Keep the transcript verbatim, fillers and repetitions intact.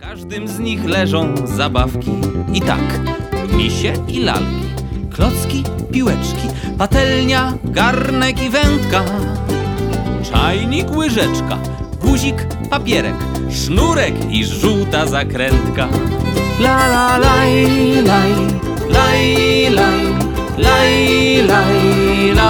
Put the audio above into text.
każdym z nich leżą zabawki. I tak, misie i lalki, klocki, piłeczki, patelnia, garnek i wędka, czajnik, łyżeczka, guzik, papierek, sznurek i żółta zakrętka. La la laj, laj, laj, laj, laj, laj, laj.